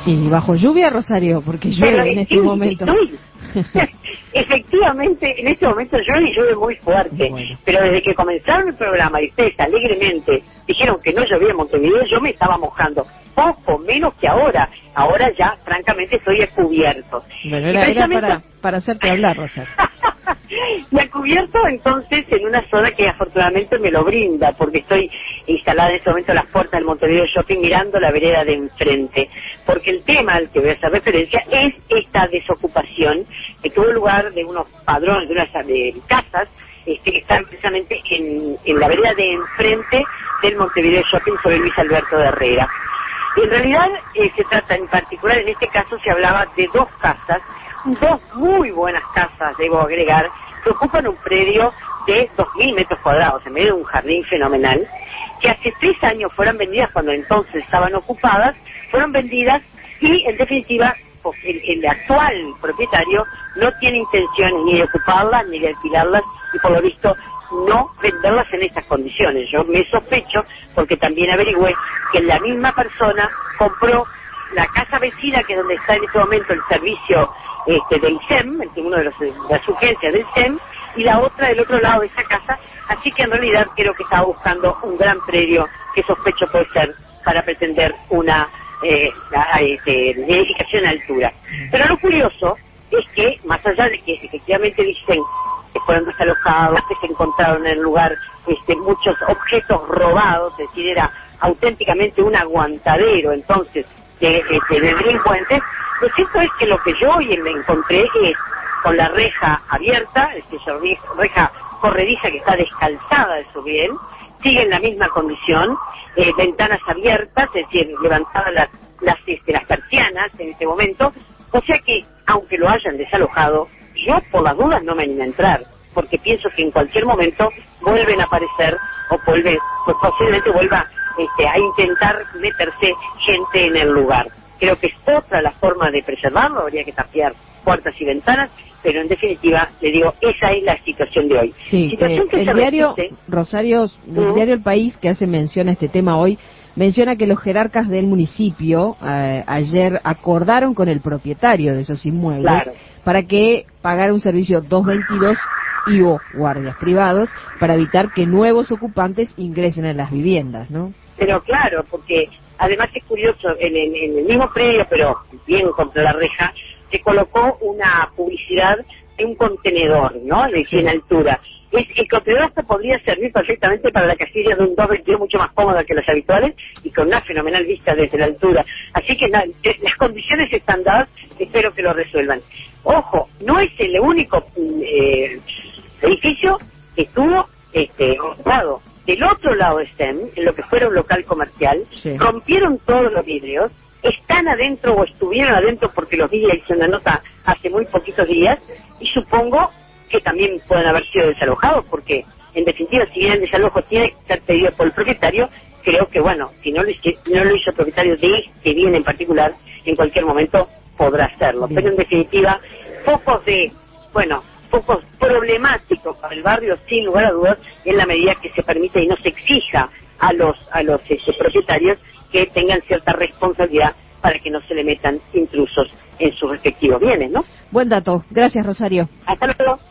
Y bajo lluvia, Rosario, porque llueve en este momento. Efectivamente, en este momento llueve y llueve muy fuerte. Bueno. Pero desde que comenzaron el programa y ustedes alegremente dijeron que no llovía en Montevideo, yo me estaba mojando. Poco menos que ahora. Ahora ya, francamente, estoy descubierto. Bueno, era para hacerte hablar, Rosario. Me ha cubierto entonces en una zona que afortunadamente me lo brinda, porque estoy instalada en este momento a las puertas del Montevideo Shopping mirando la vereda de enfrente, porque el tema al que voy a hacer referencia es esta desocupación que tuvo lugar de unos padrones, de unas casas que están precisamente en la vereda de enfrente del Montevideo Shopping sobre Luis Alberto de Herrera. En realidad se trata en particular, en este caso se hablaba de dos casas, dos muy buenas casas, debo agregar, que ocupan un predio de 2.000 metros cuadrados, en medio de un jardín fenomenal, que hace 3 años fueron vendidas, cuando entonces estaban ocupadas, fueron vendidas y, en definitiva, pues, el actual propietario no tiene intenciones ni de ocuparlas, ni de alquilarlas, y por lo visto no venderlas en estas condiciones. Yo me sospecho, porque también averigüé, que la misma persona compró la casa vecina, que es donde está en este momento el servicio del SEM, uno de las urgencias del SEM, y la otra del otro lado de esa casa, así que en realidad creo que estaba buscando un gran predio que sospecho puede ser para pretender una edificación a altura. Pero lo curioso es que, más allá de que efectivamente dicen que fueron desalojados, que se encontraron en el lugar muchos objetos robados, es decir, era auténticamente un aguantadero entonces de delincuentes, lo cierto es que lo que yo hoy me encontré es con la reja abierta, reja corrediza que está descalzada de su bien, sigue en la misma condición, ventanas abiertas, es decir, levantadas las persianas en este momento, o sea que, aunque lo hayan desalojado, yo por las dudas no me animo a entrar, porque pienso que en cualquier momento vuelven a aparecer, o posiblemente vuelva a intentar meterse gente en el lugar. Creo que es otra la forma de preservarlo, habría que tapiar puertas y ventanas, pero en definitiva, le digo, esa es la situación de hoy. Sí, el diario, Rosario, el diario El País, que hace mención a este tema hoy, menciona que los jerarcas del municipio ayer acordaron con el propietario de esos inmuebles para que pagara un servicio 222 y o guardias privados para evitar que nuevos ocupantes ingresen en las viviendas, ¿no? Pero claro, porque además es curioso, en el mismo predio, pero bien contra la reja, se colocó una publicidad de un contenedor, ¿no? De 100 altura. El contenedor se podría servir perfectamente para la casilla de un 222 mucho más cómoda que las habituales y con una fenomenal vista desde la altura. Así que las condiciones están dadas, espero que lo resuelvan. Ojo, no es el único edificio que estuvo ocupado. Del otro lado de STEM, en lo que fuera un local comercial, rompieron todos los vidrios, están adentro o estuvieron adentro porque los vi, hice una nota hace muy poquitos días, y supongo que también pueden haber sido desalojados, porque en definitiva, si bien el desalojo tiene que ser pedido por el propietario, creo que bueno, si no lo hizo el propietario de este bien en particular, en cualquier momento podrá hacerlo. Pero en definitiva, focos problemáticos para el barrio, sin lugar a dudas, en la medida que se permite y no se exija a los propietarios que tengan cierta responsabilidad para que no se le metan intrusos en sus respectivos bienes, ¿no? Buen dato. Gracias, Rosario. Hasta luego.